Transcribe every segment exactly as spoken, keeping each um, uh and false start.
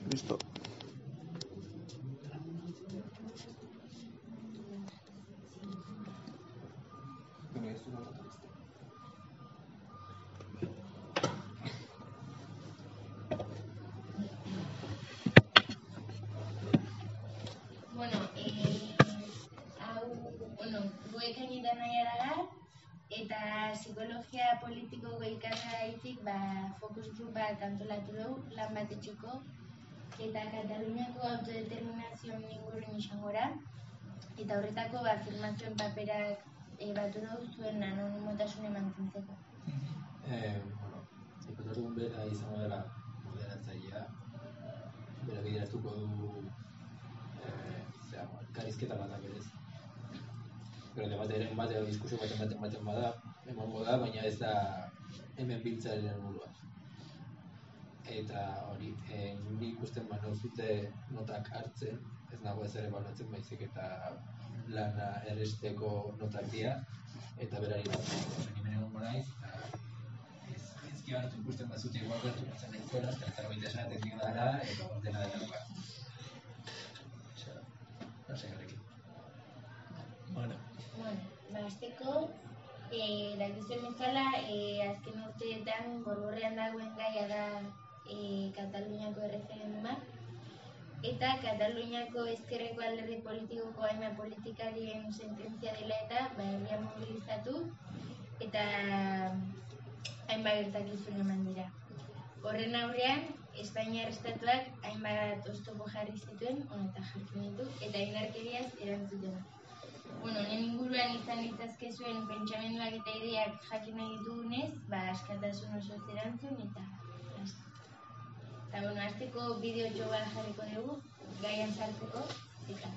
Listo. Bueno, eh, hau, bueno, guek egiten nahi gara, eta psikologia politikoko ikasgaitik ba, fokus group bat antolatu dugu, lan bat etxeko, eta Kataluniako autodeterminazioan inguruen izangora, eta horretako ba, afirmazioen paperak e, batu dugu zuen anonimotasune mantentzeko. Eh, bueno, ikusten bera izango dela moderatzailea, bera bideratuko du eh, zera, elkarrizketa bat berez. Pero debateren bat edo diskusio baten baten baten bada, emango da, baina ez da hemen biltzaren helburua. Eta hori, eh, nik ikusten bano zute notak hartzen, ez nago ez ere balotzen baizik eta lana erresteko notak dira, eta berari bat nimen egon naiz, eta ezki hartu ikusten bazute igual gertu batzen nahi zuela, eta zerbait esaten dik dara, eta dena dena duka. No sé, garekin. Bueno. Bueno, ba, azteko, eh, dakizuen bezala, eh, azken urteetan borborrean dagoen gaia da eh, Kataluniako erreferenduma, eta Kataluniako ezkerreko alderdi politikoko hainbat politikarien sententzia dela eta ba, herria mobilizatu eta hainbat gertakizun eman dira. Horren aurrean, Espainiar estatuak hainbat oztopo jarri zituen, eta jartzen ditu, eta indarkeriaz erantzuten. Bueno, honen inguruan izan ditzazkezuen pentsamenduak eta ideak jakin nahi ditugunez, ba, askatasun oso erantzun eta eta, bueno, azteko bideotxo bat jarriko dugu, gaian sartzeko, eta.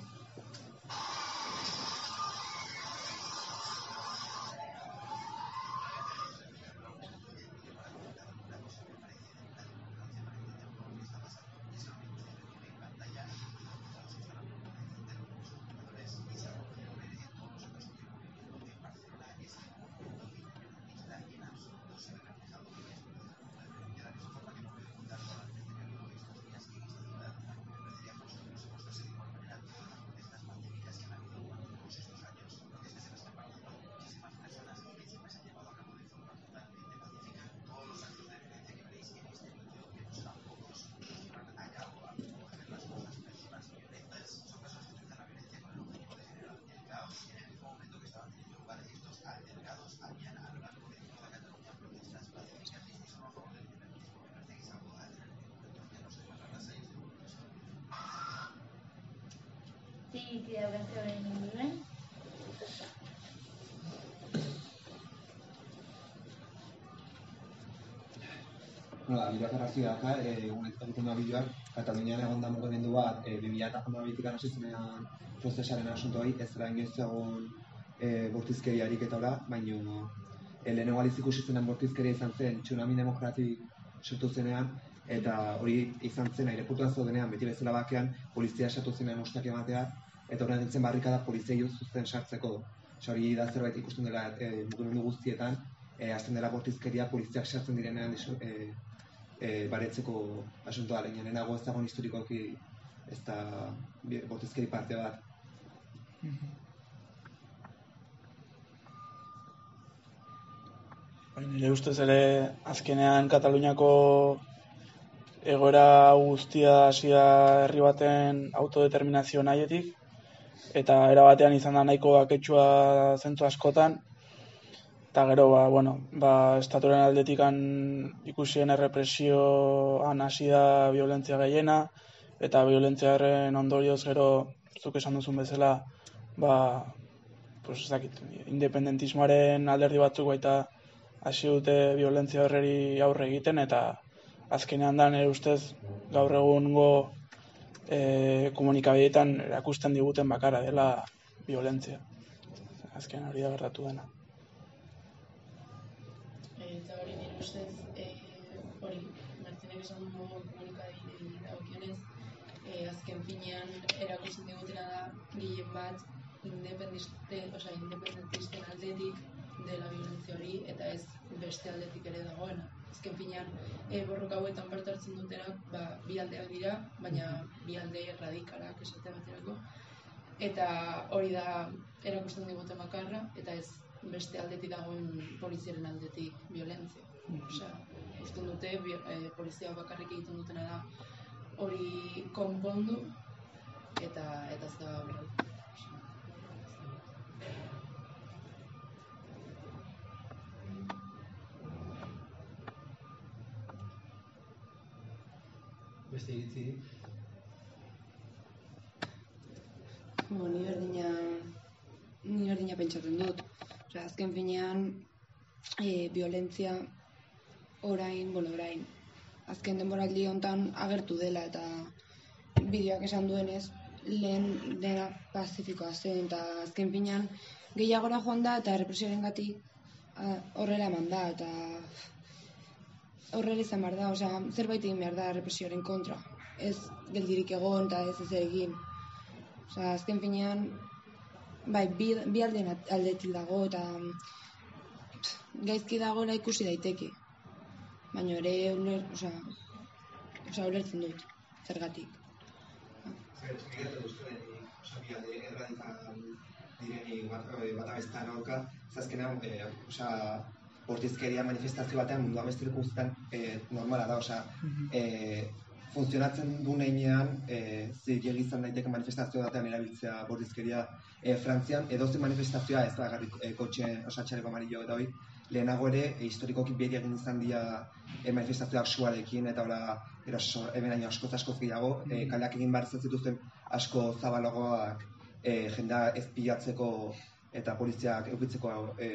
Sí, sí, daukazu horren inguruan. Bueno, da, bideak arrazio daka, egunetan egiten da bideoak, Katalunian egon da mugimendu bat, bi mila hamabitik hasi zenean prozesaren asuntoei, ez zela inoiz egon bortizkeriarik eta hola, baina lehenengo aliz ikusi zenen bortizkeria izan zen tsunami demokratik sortu zenean, eta hori izan zen aireportuan denean, beti bezala bakean, polizia esatu zenean ostak ematea, eta horren dintzen barrikada polizia zuzten sartzeko. Hori da zerbait ikusten dela mugimendu guztietan, hasten dela bortizkeria poliziak sartzen direnean baretzeko asuntoa, lehenago ez dagoen historikoki ez da bortizkeri parte bat. Nire ustez ere azkenean Kataluniako egoera guztia hasia herri baten autodeterminazio nahietik, eta era batean izan da nahiko baketsua zentzu askotan, eta gero, ba, bueno, ba, estatuaren aldetikan ikusien errepresioan hasi da violentzia gehiena, eta violentziaren ondorioz gero, zuk esan duzun bezala, ba, pues, ez dakit, independentismoaren alderdi batzuk baita hasi dute violentzia horreri aurre egiten, eta azkenean da nire ustez gaur egungo e, komunikabideetan erakusten diguten bakarra dela violentzia. Azkenean hori da gertatu dena. Eta hori nire ustez, hori, Martinek esan dugu komunikabidei dagokionez, azken finean erakusten digutena da gehien bat independentisten aldetik dela violentzia hori eta ez beste aldetik ere dagoena. Azken finean, e, borroka hauetan parte hartzen dutenak, ba, bi aldeak dira, baina bi alde radikalak esate baterako. Eta hori da erakusten digute makarra, eta ez beste aldetik dagoen poliziaren aldetik violentzia. Osea, uste dute, e, polizia bakarrik egiten dutena da hori konpondu, eta, eta ez da horrela. Beste iritzi? Bo, ni berdina, ni berdina pentsatzen dut. Osea, azken finean, e, violentzia orain, bueno, orain, azken denboraldi hontan agertu dela eta bideoak esan duenez, lehen dena pazifikoa zen eta azken finean gehiagora joan da eta represioarengatik horrela eman da eta horrela izan behar da, osea, zerbait egin behar da represioaren kontra. Ez geldirik egon eta ez ez egin. Osea, azken finean, bai, bi, bi aldeen aldetik dago eta pff, gaizki dagoela ikusi daiteke. Baina ere, uler, osea, osea, ulertzen dut, zergatik. Zer, egiten duzuen, osea, bi alde erradikal direni bat abestan aurka, zazkenean, osea, bortizkeria manifestazio batean munduan beste guztietan normala da, osea, funtzionatzen du neinean, zilegi izan daiteke manifestazio batean erabiltzea bortizkeria Frantzian, edozein manifestazioa ez da garrik kotxeen, osea, txaleko amarillo eta hori, lehenago ere, historikoki beti egin izan dira manifestazioak suarekin, eta hola, hemen askoz askoz gehiago, kaleak egin behar zituzten asko zabalagoak jendea ezpilatzeko eta poliziak eukitzeko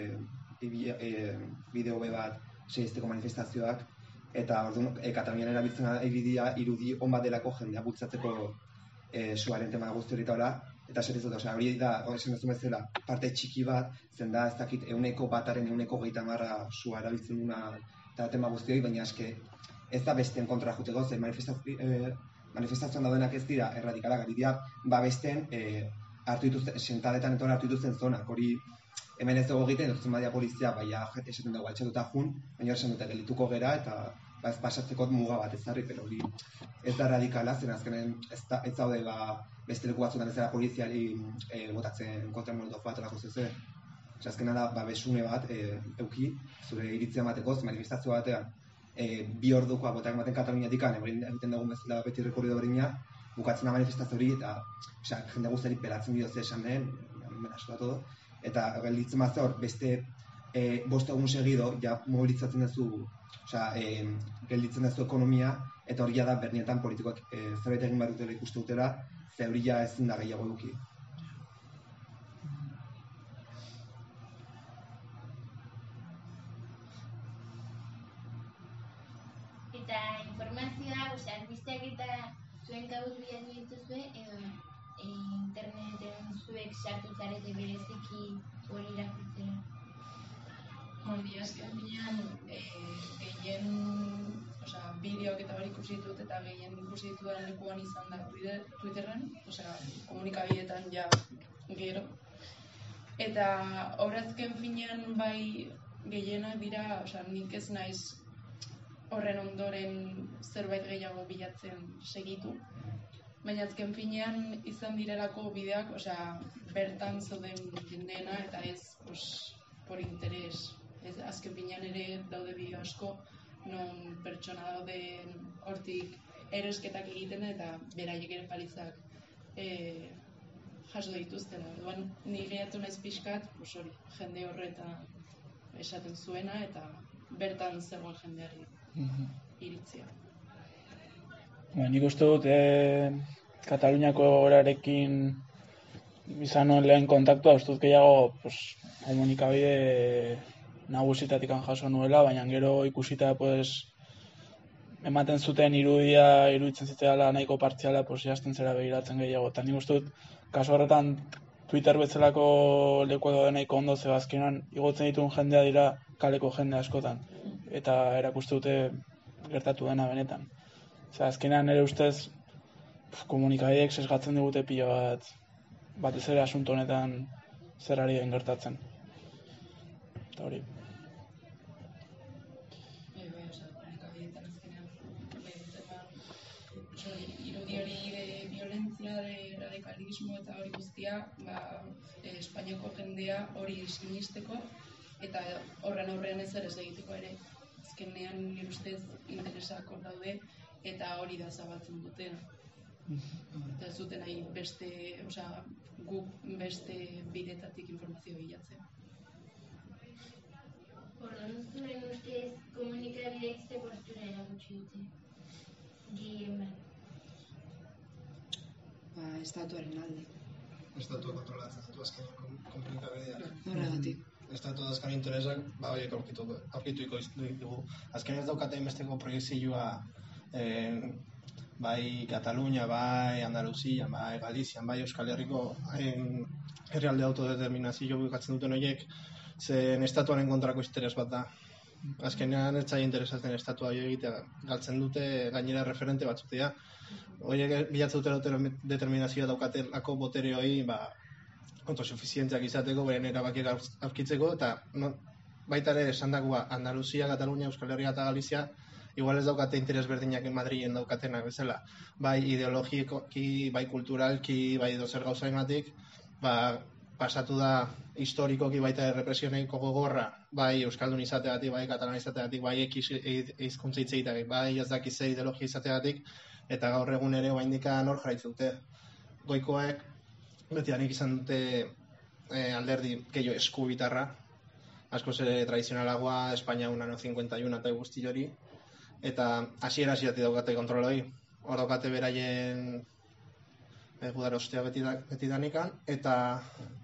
bideo be bat seizteko manifestazioak, eta orduan Katalunian erabiltzen egidia irudi on bat delako jendea bultzatzeko suaren tema guzti hori eta hola, eta zer ez dut, hori da, esan duzu bezala, parte txiki bat, zen da, ez dakit, euneko bataren euneko gehieta marra sua erabiltzen duna eta tema guzti hori, baina eske ez da besteen kontra juteko, zen manifestazioan daudenak ez dira erradikalak, ari dira, ba besten hartu dituzten, sentadetan etora hartu dituzten zonak, hori hemen ez dugu egiten, dut badia polizia, baina esaten dugu altxatuta jun, baina esan dute gelituko gera, eta ba ez pasatzeko muga bat ezarri, pero hori ez da radikala, zen azkenen ez daude ba beste leku batzutan ez da poliziari botatzen kontra molotov bat olako zezen. Osa, azkena da, ba, besune bat euki, zure iritzia emateko, manifestazio batean bi ordukoa botak ematen Kataluniatik egiten dugun bezala beti rekorrido berdina, bukatzen da manifestazio hori, eta osea, jende guztiari pelatzen dio ze esan den, menasoa todo, eta gelditzen bat hor, beste bost egun segido, ja mobilitzatzen duzu, osea, gelditzen duzu ekonomia, eta hori da bernietan politikoak zerbait egin behar dutela ikuste dutela, ze hori ja ezin da gehiago eduki. Eta informazioa, osea, albisteak eta zuen kabuz bilatzen dituzue, edo interneten zuek sartu zarete bereziki hori irakurtzera. Hori, azken finean, gehien, osea, bideoak eta hori ikusi ditut eta gehien ikusi ditudan lekuan izan da Twitterren, osea, komunikabideetan ja gero. Eta hor azken finean bai gehienak dira, osea, nik ez naiz horren ondoren zerbait gehiago bilatzen segitu. Baina azken finean izan direlako bideak, osea, bertan zauden jendeena eta ez, pues, por interes. Ez, azken finean ere daude bideo asko, non pertsona daude hortik erosketak egiten eta beraiek ere palizak e, jaso dituztela. Orduan, ni gehiatu naiz pixkat, pues hori, jende horreta esaten zuena eta bertan zegoen jendeari iritzia. Ba, nik uste dut e, Kataluniako orarekin izan nuen lehen kontaktua, uste dut gehiago pues, komunikabide nagusitatik jaso nuela, baina gero ikusita pues, ematen zuten irudia, iruditzen ziteala nahiko partziala, pues, jazten zera begiratzen gehiago. Eta nik uste dut, kasu horretan Twitter bezalako leku edo nahiko ondo ze azkenan igotzen dituen jendea dira kaleko jende askotan. Eta erakuste dute gertatu dena benetan. Osea, azkenan ere ustez komunikabideek sesgatzen digute pilo bat batez ere asunto honetan zer ari den gertatzen. eta hori. Bai, bai, oza, komunikabideetan azkenean, bai, duten, oza, irudi hori de violentzia, de radikalismo eta hori guztia, ba, eh, Espainiako jendea hori sinisteko, eta horren aurrean ezer ez egiteko ere. Azkenean nire ustez interesak hor daude, eta hori da zabaltzen dutena. Eta ez duten nahi beste, oza, guk beste bidetatik informazio bilatzea. Orduan, zuen ustez komunikabideek ze postura erakutsi dute? Gehien bat. Ba, estatuaren alde. Estatua kontrolatzen ditu azken komunikabideak. Horregatik. Estatu azkan interesak, ba, horiek aurkituko, aurkituko ditugu. Azken ez daukate inbesteko proiekzioa eh, bai Katalunia, bai Andaluzia, bai Galizian, bai Euskal Herriko eh, herrialde autodeterminazio bukatzen duten horiek, zen estatuaren kontrako interes bat da. Azkenean ez zaie interesatzen estatua hori egitea, galtzen dute gainera referente batzutea. Horiek bilatzen dute determinazioa daukatelako botere hori, ba, autosufizientziak izateko, beren erabakiak aurkitzeko, eta no, baita ere esan dagoa Andaluzia, Katalunia, Euskal Herria eta Galizia, igual ez daukate interes berdinak Madrilen daukatenak bezala, bai ideologikoki, bai kulturalki, bai dozer gauzaimatik, ba, pasatu da historikoki baita represioneko gogorra, bai Euskaldun izateagatik, bai Katalan izateagatik, bai ekiz hizkuntza hitz egiteagatik, bai ez dakiz ze ideologia izateagatik, eta gaur egun ere oraindikan hor jarraitzen dute. Goikoek betidanik izan dute eh, alderdi keio eskubitarra, askoz ere tradizionalagoa, Espainia un ano cincuenta y uno eta guzti hori, eta hasiera hasieratik daukate kontroloi, hor daukate beraien eh, gudarostea beti, da, beti danikan, eta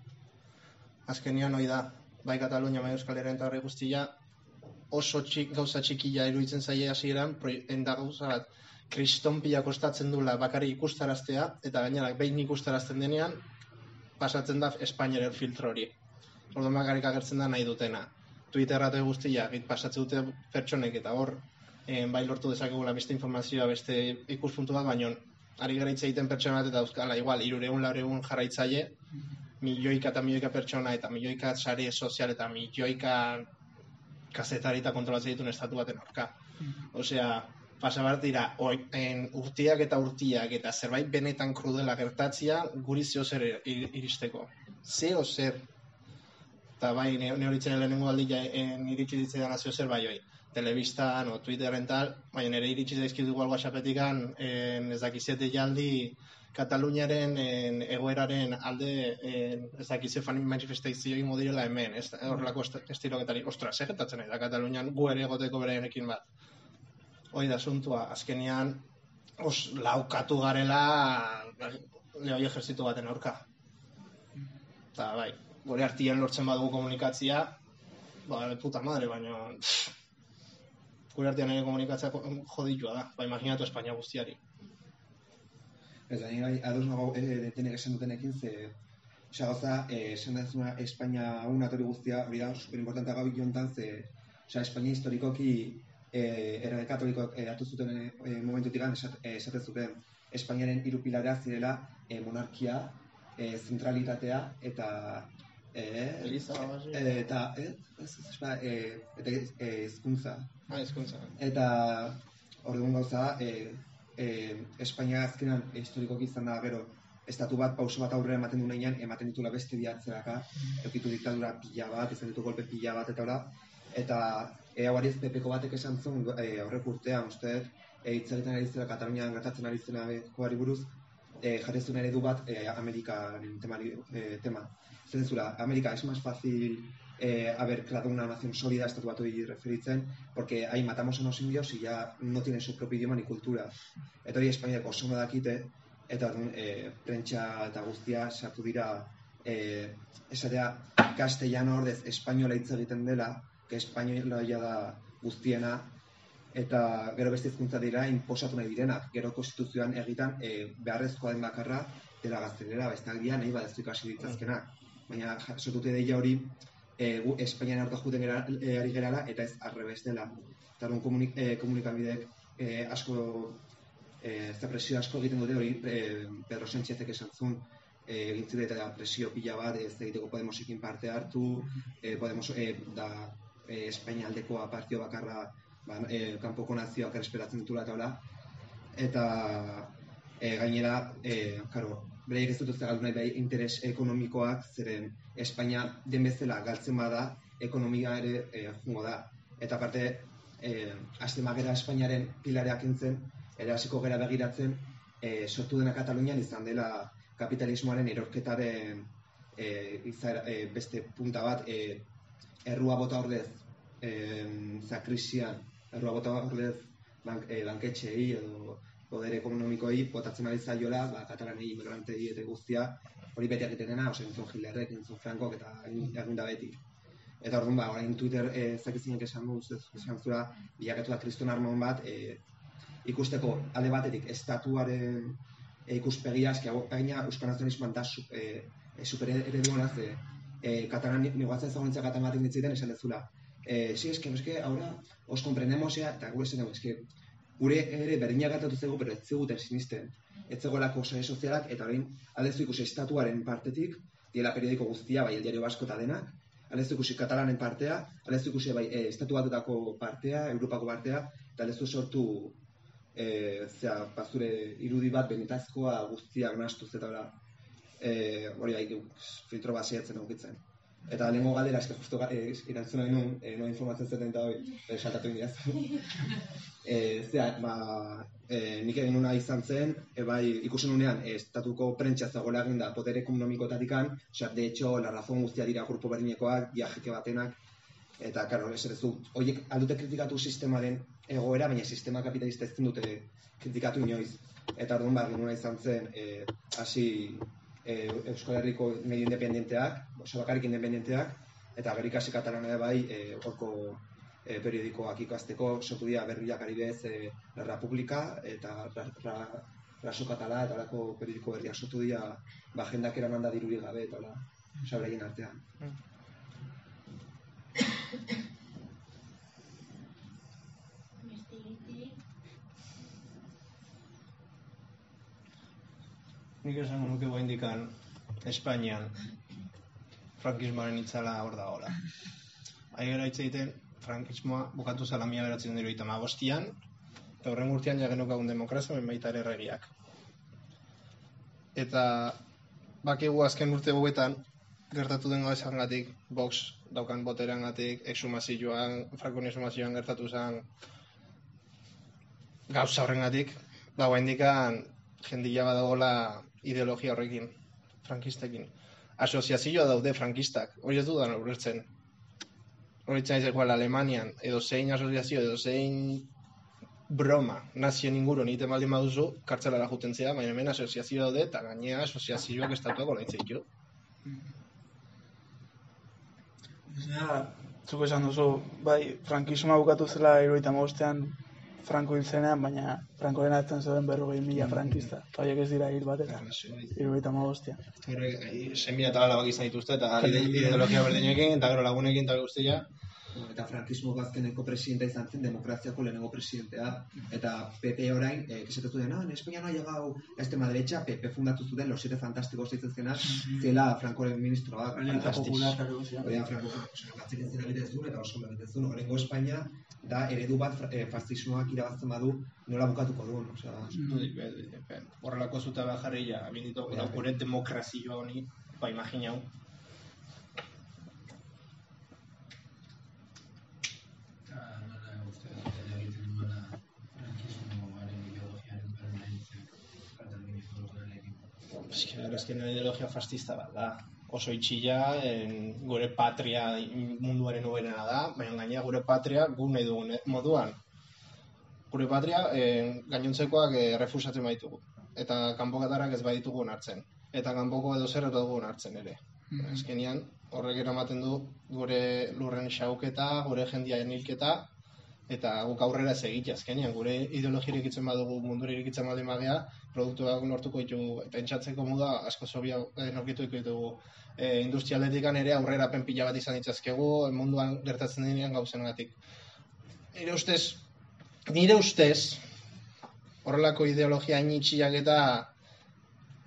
azkenian hori da, bai Katalunia, bai Euskal Herria eta horri guztia, oso txik, gauza txikila iruditzen zaie hasieran, enda gauza bat, kristonpila kostatzen dula bakarrik ikustaraztea, eta gainera behin ikustarazten denean, pasatzen da Espainiaren filtro hori. Orduan bakarrik agertzen da nahi dutena. Twitterra eta guztia, git pasatzen dute pertsonek, eta hor, eh, bai lortu dezakegula beste informazioa, beste ikuspuntu bat, baino, ari gara hitz egiten pertsona bat, eta euskala, igual, irureun, laureun jarraitzaile, milioika eta milioika pertsona, eta milioika sare sozial, eta milioika kazetari eta kontrolatzen dituen estatu baten aurka. Osea, pasa bat dira, en, urtiak eta urtiak, eta zerbait benetan krudela gertatzia, guri zeo zer iristeko. Zeo zer. Eta bai, neoritzen lehenengo aldia iritsi ditzaidan zeo zer bai hoi. Telebistan o Twitterren tal, baina nire iritsi daizkit igual WhatsAppetikan, ez dakizete jaldi Kataluniaren en, egoeraren alde en, ez dakize fan manifestazio ingo direla hemen, ez horrelako estiloketari, ostra, segetatzen nahi da Katalunian gu ere egoteko berenekin bat. Hoi da asuntua, azkenean os laukatu garela lehoi ejerzitu baten aurka. Eta bai, gure artian lortzen badugu komunikatzia, ba, puta madre, baina gure artian ere komunikatzea joditua da, ba, imaginatu Espainia guztiari. Ez da, nire ados nago e, detenek esan dutenekin, ze osea, gauza, esan da zuna Espainia un atori guztia, hori da, superimportantea gabi jontan, ze osea, Espainia historikoki Eh, errege katolikoak eh, hartu zuten eh, momentutik esat, eh, esaten zuten Espainiaren hiru pilarea zirela eh, monarkia, eh, zentralitatea eta eh, Eliza, eh, eta eh, ez, ez, eh, eta eh, hizkuntza. Ah, hizkuntza. Eta orduan gauza eh, eh, Espainia azkenan eh, historikoki izan da gero estatu bat pauso bat aurrera ematen duenean ematen ditula beste bihatzeraka, eukitu diktadura pila bat, izan ditu golpe pila bat eta ora, eta E, hau ariz Pepeko batek esan zuen e, horrek urtean, uste, e, hitz egiten ari zela Katalunian gertatzen ari zena koari buruz, e, jarri zuen eredu bat e, Amerikaren temari, e, tema. Zer zura, Amerika es más fácil eh, haber creado una nación sólida, estatu batu referitzen, porque ahí matamos a unos indios y ya no tienen su propio idioma ni cultura. Eta hori Espainiak oso ondo dakite, eta e, prentsa eta guztia sartu dira, e, esatea, castellano ordez espainola hitz egiten dela, que espainola da guztiena, eta gero beste hizkuntza dira inposatu nahi direnak. Gero konstituzioan egitan e, beharrezkoa den bakarra dela gaztelera, besteak dira nahi badezu ikasi ditzazkenak. Baina sortute deia hori e, gu Espainian aurka juten gara, e, ari gerala eta ez arrebez dela. Eta hori komunik, e, komunikabideek e, asko, e, zapresio asko egiten dute hori e, Pedro Sánchezek esan zuen, egin ziren eta presio pila bat ez egiteko Podemosekin parte hartu, e, Podemos e, da e, Espainia aldekoa partio bakarra ba, e, kanpoko nazioak errespetatzen ditula eta hola. Eta e, gainera, e, karo, beraiek ez dut galdu nahi bai interes ekonomikoak, zeren Espainia den bezala galtzen bada, ekonomia ere e, jungo da. Eta aparte, e, hasten bagera Espainiaren pilareak entzen, ere hasiko gera begiratzen, e, sortu dena Katalunian izan dela kapitalismoaren erorketaren e, izara, e, beste punta bat, e, errua bota ordez, e, za krisian, errua bota ordez bank, e, banketxeei edo poder ekonomikoei botatzen ari zaiola, ba, katalanei, migrantei eta guztia, hori beti egiten dena, oso entzun Hitlerrek, entzun Frankok eta egin da beti. Eta orduan, ba, orain Twitter e, zakizinek esan du, esan zura, bilakatu da kriston armon bat, e, ikusteko alde batetik estatuaren e, ikuspegia, eski hau gaina Euskal Nazionalismoan da su, e, e, super ereduan az, e, e, katalan negoatzen zagoentzak katalan batek ditziten esan dezula. Eh, sí, es que, es que ahora os comprendemos ya, eta gure zen, es que gure ere berdina gertatu zego, pero ez zeguten sinisten. Ez zegoelako sare sozialak, eta orain aldezu ikusi estatuaren partetik, diela periodiko guztia, bai, El Diario Vasco eta denak, aldezu ikusi katalanen partea, aldezu ikusi bai, e, estatu batutako partea, Europako partea, eta aldezu sortu e, zera, bazure irudi bat benetazkoa guztiak nahastuz eta bera, e, hori bai, filtro bat saiatzen aukitzen. Eta lehenko galdera, eske justo eh, irantzuna genuen, eh, no informatzen zeten eta hori, eh, saltatu indiaz. eh, zera, ba, eh, nik egin una izan zen, e, bai, ikusen unean, eh, estatuko prentsa zagoela egin da poder ekonomikotatikan, osea, de hecho, la razón guztia dira grupo berdinekoak, viajeke batenak, eta, karo, eserezu, horiek aldute kritikatu sistemaren egoera, baina sistema kapitalista ez dute kritikatu inoiz. Eta orduan, ba, egin una izan zen, eh, hasi, E, Euskal Herriko medio independenteak, oso bakarrik independenteak, eta gerikasi katalana bai, e, orko e, periodikoak ikasteko, sortu dira berriak aribez e, La República eta ra, ra, Raso Katala, eta horako periodiko berriak sortu dira, ba, jendak eraman da dirurik gabe, eta hola, sabreien artean. Nik esango nuke goindikan Espainian frankismoaren itzala hor dagoela. Aigera hitz egiten, frankismoa bukatu zala mila beratzen dira eta magostian, eta horren urtean ja genukagun demokrazia, baita ere erregiak. Eta bakigu azken urte bobetan, gertatu den gauzangatik, Vox daukan boterangatik, exhumazioan, Frankon exhumazioan gertatu zen gauza horrengatik, ba goindikan jendila badagoela ideologia horrekin, frankistekin. Asoziazioa daude frankistak, hori ez dudan ulertzen. Hori txaiz egual Alemanian, edo zein asoziazio, edo zein broma, nazien inguru nite baldin baduzu, kartzelara juten zea, baina hemen asoziazioa daude, eta gainea asoziazioak estatuak olaintzen ditu. Ja, zuk esan duzu, bai, frankismoa bukatu zela hirurogeita hamabostean Franko hil zenean, baina Frankoren atzen zuen berrogei mila frankista. Haiek ez dira hil batera, hirurogeita hamabostean. Zenbila eta lalabak izan dituzte, eta ideologia berdinekin, eta gero lagunekin, eta guztia. Eta frankismo azkeneko presidentea izan zen, demokraziako lehenengo presidentea, eta P P orain, eh, kesetetu den, no, en España no ha llegado a extrema derecha, P P fundatu zuten, los siete fantásticos zeitzen zenak, zela Frankoren ministroak, fantastis. Oian, Franko, batzek ez zena egiten zuen, eta oso egiten zuen, horrengo Espainia, da eredu bat eh, fascismoak irabazten badu, nola bukatuko duen, osea. Horrelako zuta bajarri ja, abinditu, gure demokrazioa honi, ba, imaginau. Azken ideologia fascista bat da. Oso itxila, en, gure patria munduaren uberena da, baina gainera gure patria gu nahi dugun moduan. Gure patria en, gainontzekoak e, refusatzen baitugu. Eta kanpokatarrak ez baitugu onartzen. Eta kanpoko edo zer dugu onartzen ere. Mm-hmm. Azkenean horrek eramaten du gure lurren xauketa, gure jendiaren hilketa, eta guk aurrera ez egitea azkenean. Gure ideologia irikitzen badugu, mundura irikitzen baldin bagea, produktuak nortuko ditugu, pentsatzeko moda asko zobia norkituko ditugu. E, industrialetikan ere aurrera penpila bat izan ditzazkegu, munduan gertatzen denean gauzenagatik. Nire ustez, nire ustez, horrelako ideologia initxiak eta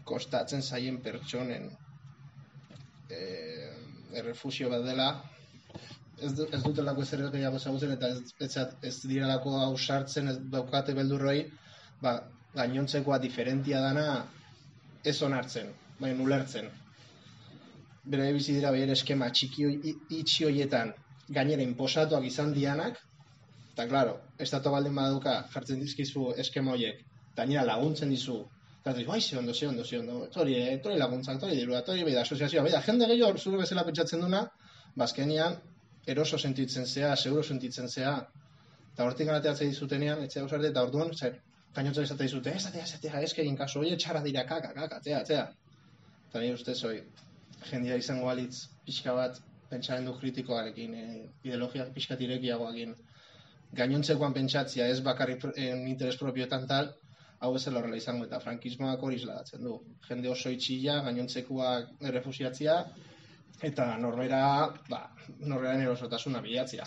kostatzen zaien pertsonen eh, errefugio bat dela, ez, du, ez dutelako ezer gehiago ezagutzen eta ez, ez, ez direlako ausartzen, ez daukate beldurroi, ba, gainontzekoa diferentia dana ez onartzen, baina ulertzen. Bere bizi dira behar eskema txiki itxi hoietan gainera inposatuak izan dianak, eta klaro, estatu baldin baduka jartzen dizkizu eskema horiek, gainera laguntzen dizu, eta dizu, bai, ze ondo, ze ondo, ze ondo, tori, tori laguntzak, tori dirua, tori beida, asoziazioa, beida, jende gehiago zure bezala pentsatzen duna, bazkenean, eroso sentitzen zea, seguro sentitzen zea, eta hortik ganateatzen dizutenean, etxea usarte, eta orduan, zer, gainotza izatea dizute, ez atea, ez atea, eskerin kaso, oie, txara dira, kaka, kaka, atea, atea. Eta nire ustez, oi, jendia izango balitz pixka bat, pentsamendu kritikoarekin, e, ideologia pixka irekiagoakin, gainontzekoan pentsatzia, ez bakarrik en interes propioetan tal, hau ez horrela izango, eta frankismoak hori isladatzen du. Jende oso itxilla, gainontzekoak errefusiatzia, eta norbera, ba, norberaren erosotasuna bilatzia.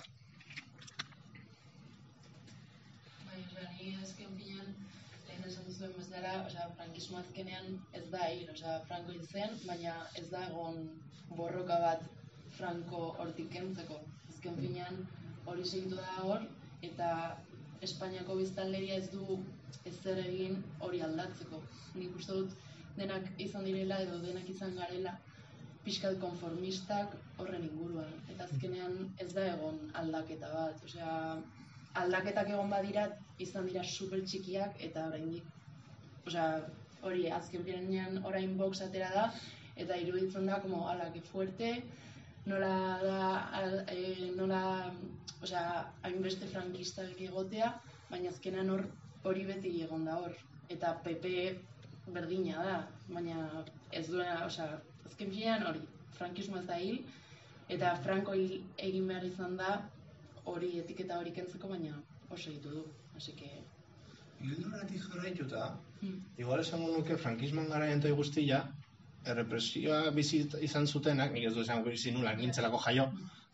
Bai, osea, ni azken finean, lehen esan zuen bezala, osea, frankismo azkenean ez da hil, osea, Franco hil zen, baina ez da egon borroka bat Franco hortik kentzeko. Azken finean hori segitu da hor, eta Espainiako biztanleria ez du ezer egin hori aldatzeko. Nik uste dut denak izan direla edo denak izan garela pixkat konformistak horren inguruan. Eta azkenean ez da egon aldaketa bat. Osea, aldaketak egon badira izan dira super txikiak eta oraindik, osea, hori azken finean orain Vox atera da eta iruditzen da como ala que fuerte, nola da, e, nola, osea, hainbeste frankistak egotea, baina azkenan hor hori beti egon da hor. Eta P P berdina da, baina ez duena, osea, azken finean hori, frankismo ez da hil, eta Franco hil egin behar izan da hori etiketa hori kentzeko, baina oso egitu du, así que... Hildurratik jarraituta, Hmm. igual esango nuke frankismoan garaian toi guztia, errepresioa bizi izan zutenak, nik ez du esango bizi nula, nintzelako jaio,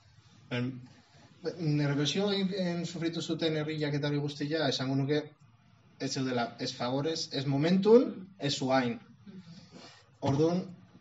errepresio egin sufritu zuten herriak eta hori guztia, esango nuke ez zeudela, ez favorez, ez momentun, ez zuain. Orduan,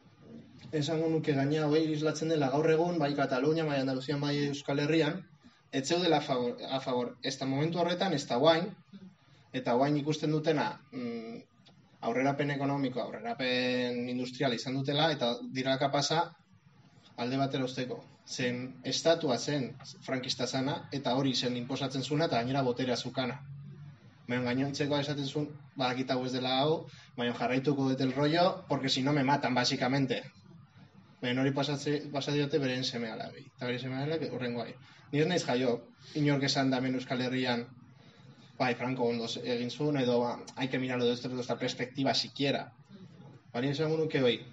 esango nuke gaina hogei islatzen dela gaur egun, bai Katalunia, bai Andaluzian, bai Euskal Herrian, ez zeudela a favor, a favor. Ez da momentu horretan, ez da guain, eta guain ikusten dutena mm, aurrerapen ekonomiko, aurrerapen industrial izan dutela, eta dira kapasa alde batera usteko. Zen estatua zen frankista zana, eta hori zen inposatzen zuna, eta gainera boterea zukana. Baina gainontzekoa esaten zuen, badakit hau ez dela hau, baina jarraituko dut el rollo, porque si no me matan, básicamente. Baina hori pasa diote beren seme alabi. Eta beren seme alabi horrengo gai. Ni ez naiz jaio, inork esan da hemen Euskal Herrian, bai, Franco ondo egin zuen, edo ba, hay que mirarlo desde esta perspectiva siquiera. Baina esango nuke hoi,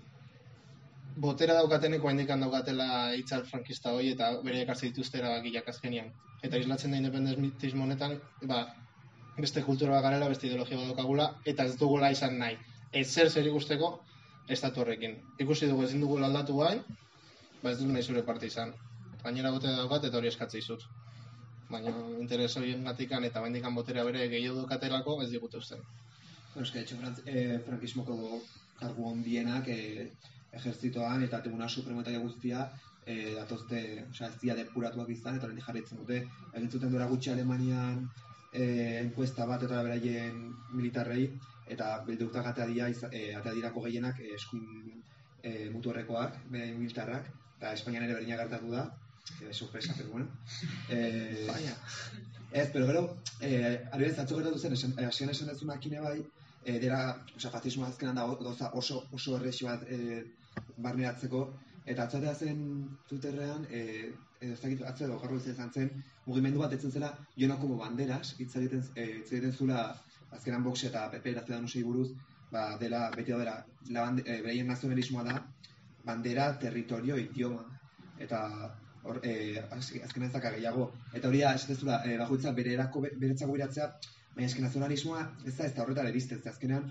botera daukateneko indikan daukatela hitzal frankista hoi, eta bere ekartze dituzte erabakiak azkenian. Eta islatzen da independentismo honetan, ba, beste kultura bat garela, beste ideologia bat daukagula, eta ez dugula izan nahi. Ez zer zer ikusteko, estatu horrekin. Ikusi dugu ezin dugula aldatu bai, ba ez dut nahi zure parte izan. Gainera botea daukat eta hori eskatzei zut. Baina interes horien gatikan eta bendikan boterea bere gehiago dukatelako ez digute usten. Bueno, eske, etxo, eh, frankismoko kargu ondienak eh, ejerzitoan eta Tribunal Supremo eta guztia eh, datozte, osea, ez dira depuratuak izan eta hori jarraitzen dute. Egin zuten dora gutxi Alemanian eh, enkuesta bat eta beraien militarrei, eta beldurtak atea dira, eh, atea dirako gehienak eh, eskuin eh, mutu horrekoak, beraien militarrak, eta Espainian ere berdina gertatu da, eh, sorpresa, pero bueno. Eh, Baina. Ez, pero gero, eh, adibidez, atzo gertatu zen, esan, asian esan dezunak bai, eh, dira, osea, fascismoa azkenan da gauza oso, oso errexi bat eh, barneratzeko, eta atzatea zen Twitterrean, eh, ez dakit atzo edo garro izan zen, mugimendu bat etzen zela, yo no como banderas, hitz egiten eh, hitz egiten zula azkenan Vox eta P P eta Ciudadanosei buruz, ba, dela, beti da, la bande, eh, beraien nazionalismoa da, bandera, territorio, idioma, eta hor, eh, azken ez daka gehiago. Eta hori da, esatezula, eh, bakoitza bere erako, beretzako biratzea, baina esken nazionalismoa ez da ez da horretara iristen, ez azkenean,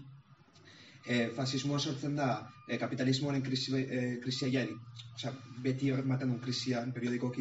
eh, fasismoa sortzen da eh, kapitalismoaren krisi, eh, krisia jari. Osea, beti ematen duen krisian, periodikoki,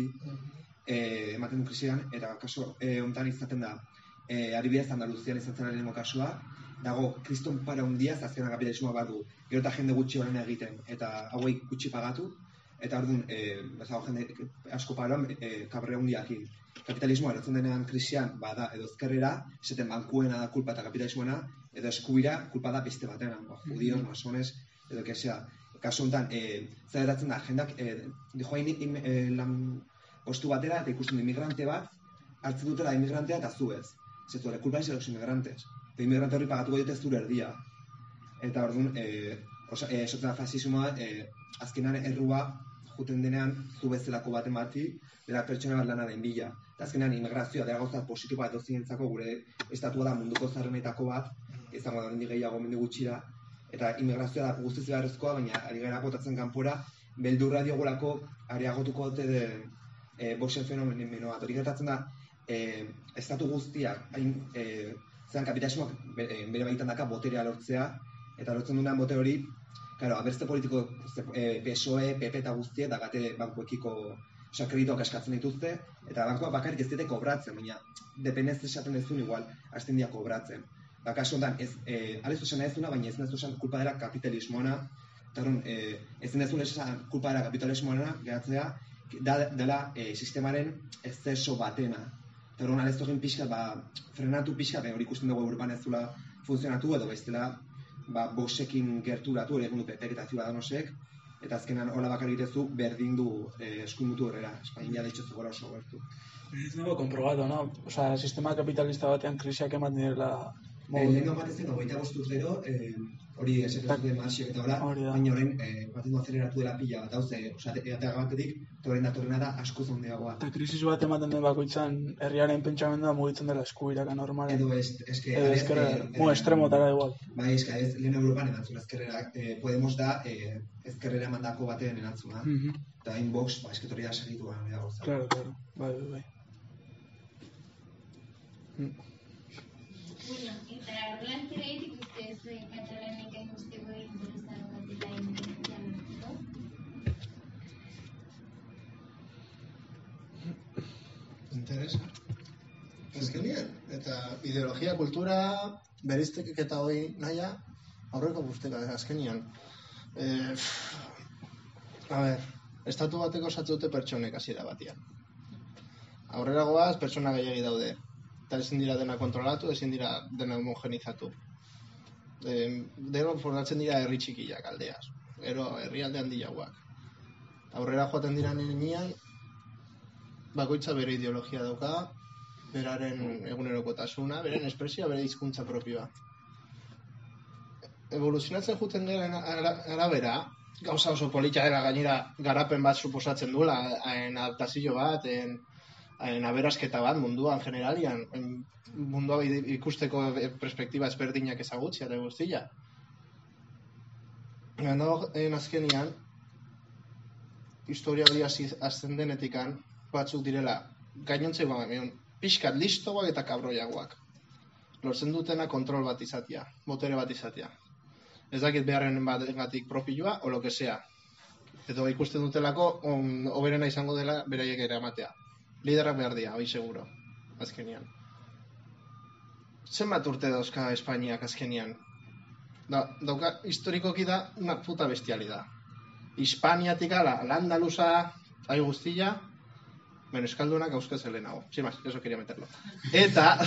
eh, ematen duen krisian, eta kasu eh, ontan izaten da, eh, adibidez Andaluzian izan zen lehenengo kasua, dago kriston para hundiaz azkenan kapitalismoa badu. Gero eta jende gutxi horren egiten, eta hauei gutxi pagatu, eta orduan, e, bazago jende asko paroan, e, kabre hundiakin. Kapitalismoa erotzen denean krisian, bada, edo ezkerrera, esaten bankuena da kulpa eta kapitalismoena, edo eskubira kulpa da beste batena, ba, judios, masones, edo kesea. Kasu honetan, e, zeratzen da, jendak, e, joain e, lan postu batera, eta ikusten du imigrante bat, hartzen dutela imigrantea eta zu ez. Zetu, ere, kulpa ez los imigrantes. Eta imigrante horri pagatuko dute zure erdia. Eta orduan, e, osa, e, esotzen da fasismoa, e, azkenan errua juten denean zu bezalako baten bati, bera pertsona bat lanaren bila. Eta azkenean immigrazioa dela gauza positiboa edo zinentzako gure estatua da munduko zarrenetako bat, izango da mendi gehiago mendi gutxira, eta immigrazioa da guztiz beharrezkoa, baina ari gara botatzen kanpora, beldurra diogulako areagotuko dute de e, boxen fenomenoa. Hori gertatzen da, e, estatu guztiak, hain, e, zean kapitalismoak bere, bere baitan daka boterea lortzea, eta lortzen duenean botere hori, claro, abertze politiko e, P S O E, P P eta guztie, da gate bankuekiko osea, kreditoak askatzen dituzte, eta bankoak bakarrik ez dute kobratzen, baina dependez esaten dezun igual, hasten dira kobratzen. Ba, kasu honetan, ez, e, alezu esan ez duna, baina ez nezu esan kulpa dela kapitalismoana, eta hori, e, ez nezu esan kulpa dela kapitalismoana, geratzea, da, dela e, sistemaren exceso batena. Eta hori, alezu egin pixka, ba, frenatu pixka, hori ikusten dugu Europan ez zula funtzionatu, edo bestela, ba, bosekin gerturatu, ere egun du P P eta Ciudadanosek, eta azkenan hola bakar egitezu berdin du eh, eskuinmutu horrela. Espainia da itxozu gora oso gertu. Ez nago comprobado, no? Osa, sistema kapitalista batean krisiak ematen direla... Eh, Lehen bat ez den, hogeita bostuz gero, eh, hori esaten zuten marxiak eta hola, baina horrein eh, baten du azeleratu dela pila bat, hauze, osa, eatea batetik, eta horrein datorrena da asko zondeagoa. Eta krisis bat ematen den bakoitzan, herriaren pentsamendu da mugitzen dela eskuiraka normalen. Edo ez, eske... Edo ezkerra, mo, estremotara igual. Bai, eska, ez, lehen Europan erantzun ezkerrera, eh, Podemos da eh, ezkerrera mandako baten erantzuna. Mm -hmm. Eta inbox, ba, esketorria segitua, hori da gauza. Claro, claro, bai, bai, bai. Mm. Bueno, eta horrelantzera egitik ustez katalanek hain guzteko interesan bat eta independentzia lortzeko? Interesa. Azkenean, eta ideologia, kultura, beriztekik eta hoi naia, aurreko guzteka azkenean. Eh, a ber, estatu bateko osatzen dute pertsonek hasiera batean. Aurrera goaz, pertsona gehiagi daude. Eta ezin dira dena kontrolatu, ezin dira dena homogenizatu. E, Dero formatzen dira herri txikiak aldeaz, gero herrialde handiagoak. Aurrera joaten dira nirean, bakoitza bere ideologia dauka, beraren egunerokotasuna, beren espresioa, bere hizkuntza propioa. Evoluzionatzen juten garen arabera, gauza oso politia dela gainera garapen bat suposatzen duela, en adaptazio bat, en en aberasketa bat munduan generalian, mundua ikusteko perspektiba ezberdinak ezagutzia eta guztia. Gano, en azkenian, historia hori azten denetikan, batzuk direla, gainontzeko pixkat listoak eta kabroiagoak. Lortzen dutena kontrol bat izatea, botere bat izatea. Ez dakit beharren batengatik propioa, o lo que sea. Edo ikusten dutelako, oberena izango dela beraiek ere amatea. Liderak behar dira, hoi seguro, azkenian. Zenbat urte dauzka Espainiak azkenian? Da, dauka, historikoki da, una puta bestialidad. Hispaniatik ala, Landaluza, hai guztia, bueno, eskaldunak auskaz helenago. Sin más, eso quería meterlo. Eta,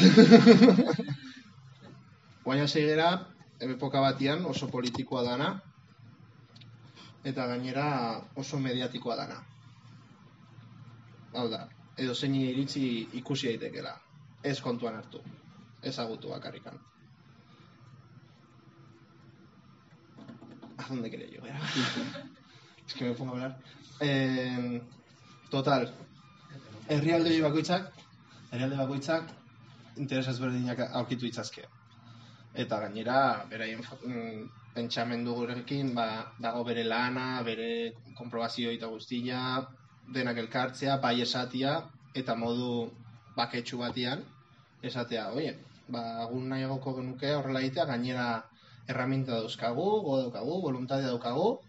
guaina segera, epoka batian oso politikoa dana, eta gainera oso mediatikoa dana. Hau da, edo zein iritzi ikusi daitekela. Ez kontuan hartu. Ezagutu bakarrikan. ¿A dónde quería yo? Es que me pongo a hablar. Eh, total. Herrialde bakoitzak, herrialde bakoitzak interesa ezberdinak aurkitu itzazke. Eta gainera, beraien pentsamendu gurekin, ba, dago bere lana, bere konprobazio eta guztia, denak elkartzea, bai esatia, eta modu baketsu batian, esatea, oie, ba, agun nahiagoko genuke horrela egitea, gainera erraminta dauzkagu, go daukagu, voluntatea daukagu,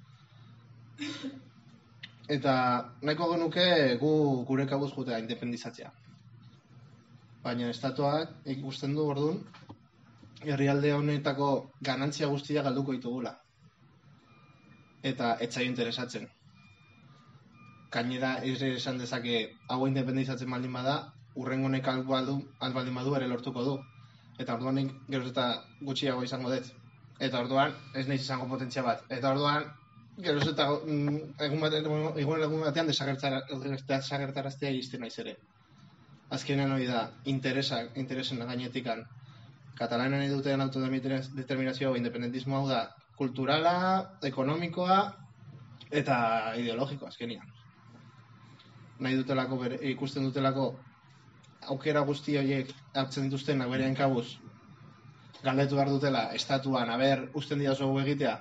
eta nahiko genuke gu gure kabuz jutea independizatzea. Baina estatuak ikusten du orduan, herrialde honetako ganantzia guztia galduko ditugula. Eta ez zaio interesatzen. Gainera, ere esan dezake, hau independizatzen baldin bada, urrengo honek albaldin badu ere lortuko du. Eta orduan nik geroz eta gutxiago izango dut. Eta orduan ez naiz izango potentzia bat. Eta orduan geroz eta mm, egun batean, egun egun batean desagertaraztea iristen naiz ere. Azkenean hori da, interesak, interesen gainetikan. Katalanen nahi duten autodeterminazioa o independentismo hau da kulturala, ekonomikoa eta ideologikoa azkenean. Nahi dutelako, bere, ikusten dutelako aukera guzti horiek hartzen dituzten berean kabuz galdetu behar dutela estatuan, aber, usten dira oso egitea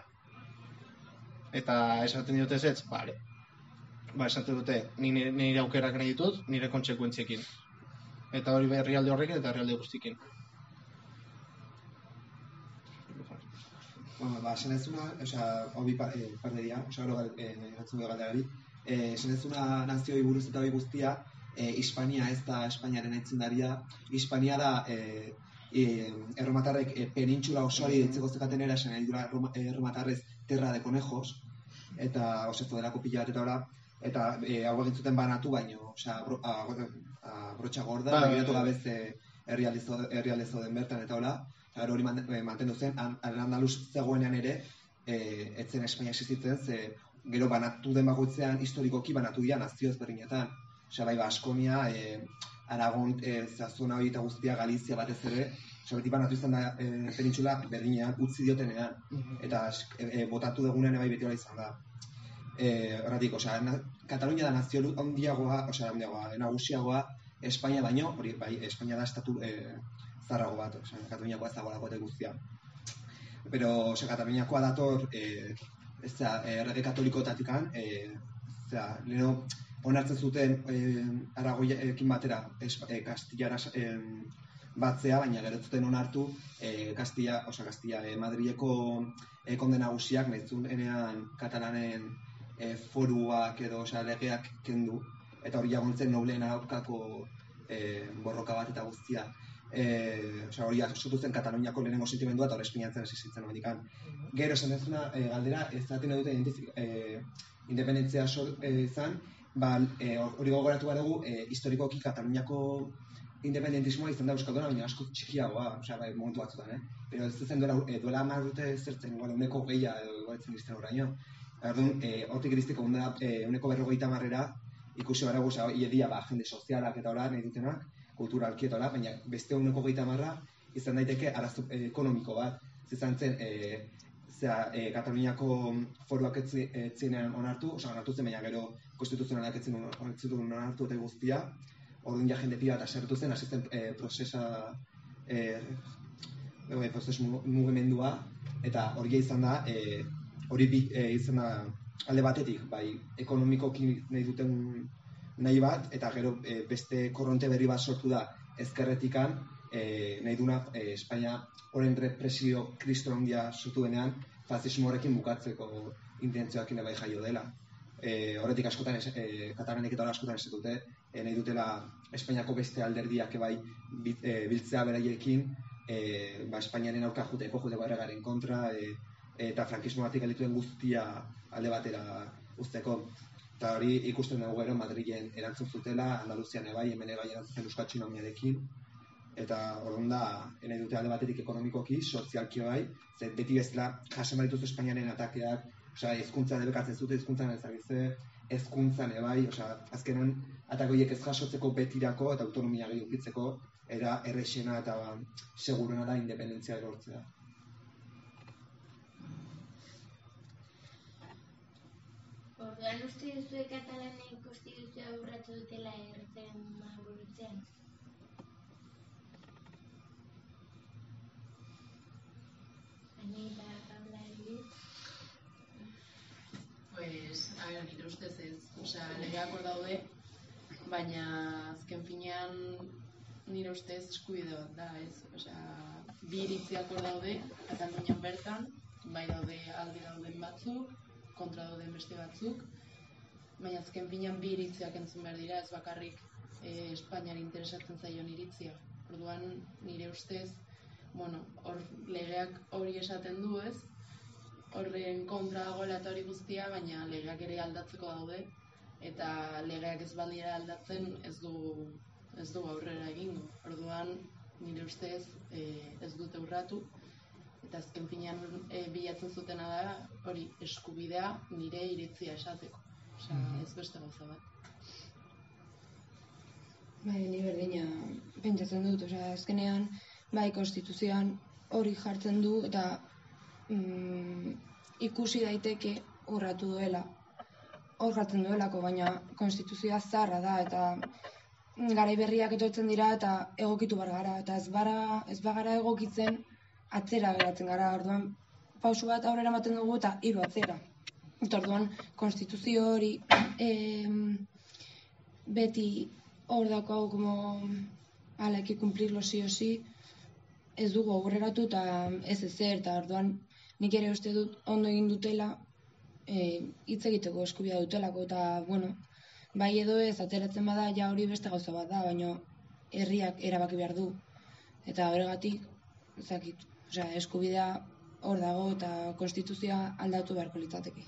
eta esaten diote ezetz, bale. Ba, esaten dute, nire, nire aukerak nahi ditut, nire kontsekuentziekin. Eta hori herrialde horrekin eta herrialde guztikin. Bueno, ba, esan ez una, osea, hobi parte dira, osea, gero erantzun dugu galderari, esan ez una nazioi buruz eta hori guztia, eh, Hispania ez da Espainiaren aitzindaria, Hispania da eh, eh, erromatarrek eh, penintxula osoari ditzeko zekaten era, esan nahi Roma, eh, erromatarrez terra de conejos, eta osezo delako pila bat eta ora, eta eh, hau egin zuten banatu baino, osea, bro, a, a, brotxa gorda, ba, begiratu gabez eh, herrialde zoden bertan eta hola, eta hori mantendu zen, Al-Andalus zegoenean ere, eh, etzen Espainia existitzen, ze gero banatu den bakoitzean historikoki banatu dira nazio ezberdinetan. Osea, bai, Baskonia, eh, Aragon, eh, zona hori eta guztia, Galizia batez ere, osea, beti banatu izan da eh, penintxula berdinean, utzi diotenean, eta eh, botatu dugunean bai beti hori izan da. Horretik, eh, osea, na, Katalunia da nazio handiagoa, osea, handiagoa, nagusiagoa, Espainia baino, hori bai, Espainia da estatu eh, zarrago bat, osea, Kataluniakoa ez dagoelako eta guztia. Pero, osea, Kataluniakoa dator, eh, ez da, errege katolikoetatikan, eh, zera, leheno, onartzen zuten eh, Aragoiekin batera, es, eh, Kastillara eh, batzea, baina gero zuten onartu eh, Kastilla, osea, Kastilla, eh, Madrileko eh, konde nagusiak, nahi zuenean Katalanen eh, foruak edo, osea, legeak kendu, eta hori jagontzen nobleen aurkako eh, borroka bat eta guztia. Eh, osea, hori sortu zen Kataluniako lehenengo sentimendua eta hori Espainiatzen existitzen amerikan. Gero esan dezuna eh, galdera, ez zaten dute eh, independentzia eh, izan, ba, eh, hori gogoratu behar dugu, eh, historikoki Kataluniako independentismoa izan da Euskalduna, baina asko txikiagoa, osea, bai, momentu batzutan, eh? Pero ez zen duela, eh, duela hamar urte zertzen, igual, uneko gehia edo goetzen izten horreino. Orduan, eh, hortik iristeko eh, uneko berrogeita marrera, ikusi gara guza, iedia, ba, jende sozialak eta hola nahi dutenak, kulturalki eta hola, baina beste uneko gehieta marra izan daiteke arazo eh, ekonomiko bat. Zizan zen, eh, zera, eh, Kataluniako foruak etzinean onartu, osea, onartu zen, baina gero konstituzionalak etzien onartu eta guztia, orduan ja jende pila eta sartu zen, hasi zen eh, prozesa, eh, prozes mugimendua, eta hori izan da, eh, hori eh, izan da, alde batetik, bai, ekonomikoki nahi duten nahi bat, eta gero e, beste korronte berri bat sortu da ezkerretikan, e, nahi duna e, Espainia horren represio kristo handia sortu denean, fascismo horrekin bukatzeko intentzioakin bai jaio dela. E, horretik askotan, e, katalanek eta askotan ez dute, e, nahi dutela Espainiako beste alderdiak bai e, biltzea beraiekin, e, ba, Espainiaren aurka juteko, juteko erregaren kontra, e, eta frankismoatik elituen guztia alde batera uzteko. Eta hori ikusten dugu gero Madrilen erantzun zutela, Andaluzian ebai, hemen ebai erantzuten Euskal Txinomiarekin. Eta orduan da, nahi dute alde batetik ekonomikoki, sozialki bai, ze beti bezala jasen badituz Espainiaren atakeak, osea, hezkuntza debekatzen zute, hezkuntzan ezagize, hezkuntzan ebai, osea, azkenan atakoiek ez jasotzeko betirako eta autonomia gehi ukitzeko, era errexena eta ba, seguruna da independentzia lortzea. Orduan uste duzue Katalanek konstituzioa urratu dutela erreferenduma burutzean? Ani eta Paula Eliz? Pues, a ver, nire ustez ez. Osea, legeak hor daude, baina azken finean nire ustez eskubide bat da, ez? Osea, bi iritziak hor daude, Katalunian bertan, bai daude aldi dauden batzuk, kontra dauden beste batzuk, baina azken finean bi iritziak entzun behar dira, ez bakarrik e, Espainiari interesatzen zaion iritzia. Orduan, nire ustez, bueno, hor legeak hori esaten du, ez? Horren kontra dagoela eta hori guztia, baina legeak ere aldatzeko daude, eta legeak ez badira aldatzen ez du ez du aurrera egingo. Orduan, nire ustez e, ez dute urratu, eta azken finean e, bilatzen zutena da hori eskubidea nire iritzia esateko. Osea, ez beste gauza bat. Bai, ni berdina pentsatzen dut, osea, azkenean, bai, konstituzioan hori jartzen du, eta mm, ikusi daiteke urratu duela. Hor jartzen duelako, baina konstituzioa zaharra da, eta garai berriak etortzen dira, eta egokitu bar gara, eta ez bara, ez bagara egokitzen, atzera geratzen gara, orduan pausu bat aurrera ematen dugu, eta hiru atzera. Eta orduan, konstituzio hori eh, beti hor dako como ala hay que cumplirlo sí o sí, ez dugu aurreratu eta ez ezer, eta orduan nik ere uste dut ondo egin dutela hitz e, egiteko eskubidea dutelako, eta bueno, bai edo ez ateratzen bada ja hori beste gauza bat da, baina herriak erabaki behar du. Eta horregatik, ezakit, osea, eskubidea hor dago eta konstituzioa aldatu beharko litzateke.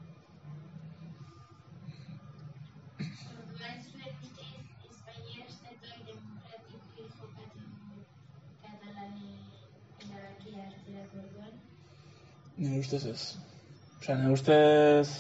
Nire ustez ez. Osea, nire ustez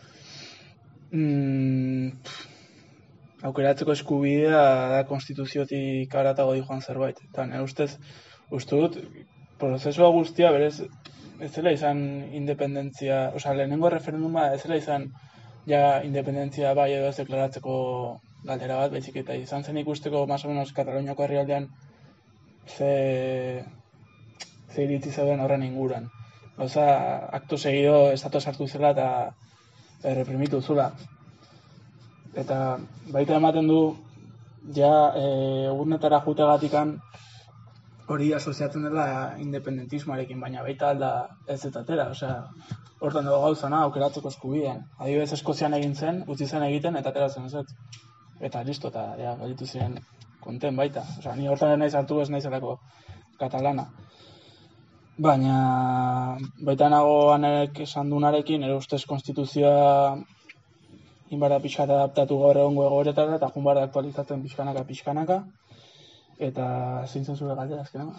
mm, aukeratzeko eskubidea da konstituziotik haratago dijoan zerbait. Eta nire ustez, uste dut, prozesua guztia berez ez zela izan independentzia, osea, lehenengo referenduma ez zela izan ja independentzia bai edo ez deklaratzeko galdera bat, baizik eta izan zen ikusteko más o menos Kataluniako herrialdean ze, ze iritzi zeuden horren inguruan. Oza, aktu segido estatu sartu zela eta e, reprimitu zula. Eta baita ematen du, ja e, urunetara jutegatikan hori asoziatzen dela independentismoarekin, baina baita alda ez etatera. Osea, hortan dago gauzana aukeratzeko eskubidean. Adibidez Eskozian egin zen, utzi zen egiten eta atera zen ez. Eta listo, eta ja, galitu ziren konten baita. Osea, ni hortan ez naiz hartu ez naizelako katalana. Baina baita nago anek esan dunarekin, ere ustez konstituzioa inbarda pixka adaptatu gaur egongo egoeretara, eta junbarda aktualizatzen pixkanaka pixkanaka. Eta zein zen zure galdera, azkena?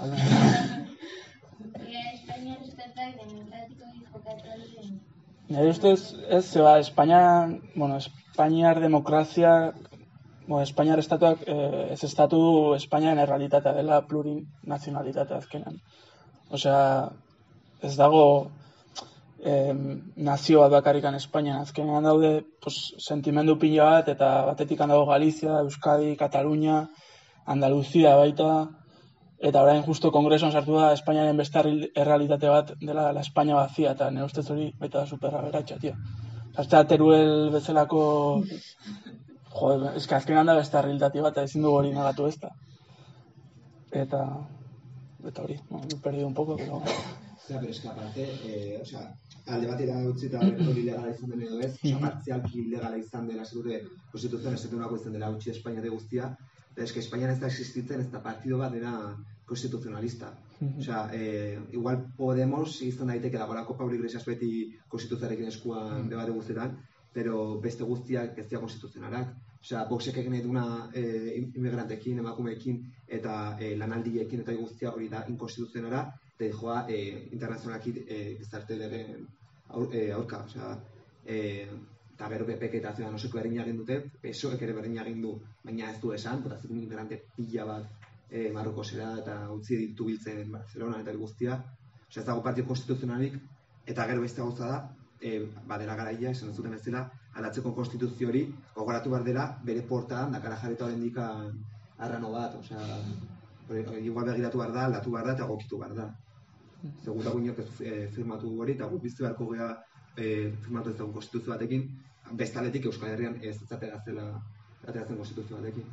Espainiar estatak demokratikoki jokatu duen. Nire ustez, ez, zeba, Espainia, bueno, Espainiar demokrazia, bueno, Espainiar estatuak, eh, ez estatu Espainiaren errealitatea dela plurinazionalitatea azkenan. Osea, ez dago eh, nazio bat bakarrikan Espainian. Azkenean daude pues, sentimendu pila bat, eta batetik dago Galizia, Euskadi, Katalunia, Andaluzia baita, eta orain justo kongresoan sartu da Espainiaren beste errealitate bat dela la Espainia bazia, eta nire ustez hori baita da superra beratxa, tio. Zaztea Teruel bezalako, joder, eske azkenean da beste errealitate bat, ezin dugu hori negatu ez da. Eta... eta hori, no, me he perdido un poco, pero... O sea, pero es que aparte, eh, o sea, alde batera utzita hori legala izan den edo ez, oza, partzialki legala izan dela, zerute, konstituzioan esatunako izan dela utzi Espainiate guztia, eta es que Espainian ez da existitzen, ez da partido bat dena konstituzionalista. O sea, eh, igual Podemos izan daiteke dagoelako Pablo Iglesias beti konstituzioarekin eskuan debate guztietan, pero beste guztiak ez dira konstituzionalak. Osea, Voxek egin nahi duna eh, immigrantekin, emakumeekin eta eh, lanaldiekin eta guztia hori da inkonstituzionala, eta joa eh, internazionalaki eh, gizarte deren aur, eh, aurka. Osea, eh, eta gero P P eta Ciudadanoseko berdina egin dute, P S O ek ere berdina egin du, baina ez du esan, botazio inmigrante pila bat eh, Marrokosera eta utzi ditu biltzen Barcelona eta guztia. Osea, ez dago partio konstituzionalik, eta gero beste gauza da, E, badela garaia, esan zuten ez dela, aldatzeko konstituzio hori, gogoratu behar dela, bere portaan, dakara jarreta horrendik arrano bat, osea, igual begiratu behar da, aldatu behar da, eta gokitu behar da. Seguta guinak e, firmatu hori, eta gu biztu beharko gea e, firmatu ez dago konstituzio batekin, bestaletik Euskal Herrian ez zatera zela, ateratzen konstituzio batekin.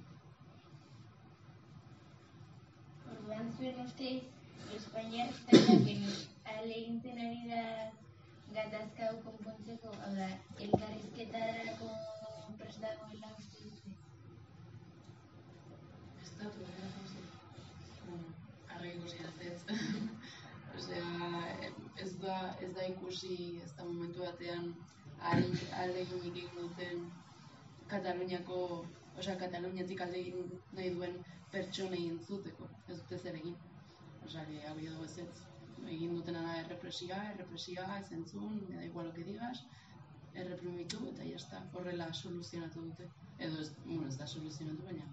Orduan zuen ustez, Espainiar estatuak ahalegintzen ari da gatazka hau konpontzeko, hau da, elkarrizketarako prest dagoela uste duzu? Estatu, bueno, Bai, ikusi ez. Osea, ez da, ez da ikusi, ez da momentu batean ahalegin egin duten Kataluniako, osea, Kataluniatik alde egin nahi duen pertsonei entzuteko, ez dute zer egin. Osea, hau edo ez ez, egin dutena da errepresioa, errepresioa, ez entzun, me da igual lo que digas, erreprimitu eta jazta, horrela soluzionatu dute. Edo ez, bueno, ez da soluzionatu, baina.